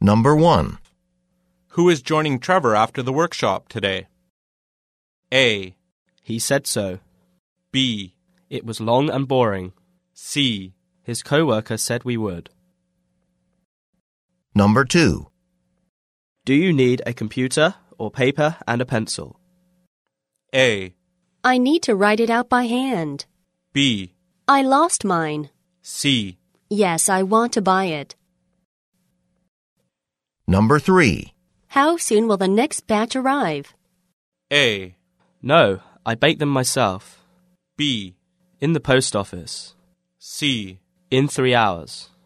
Number 1. Who is joining Trevor after the workshop today? A. He said so. B. It was long and boring. C. His co-worker said we would. Number 2. Do you need a computer or paper and a pencil? A. I need to write it out by hand. B. I lost mine. C. Yes, I want to buy it. Number 3. How soon will the next batch arrive? A. No, I baked them myself. B. In the post office. C. In 3 hours.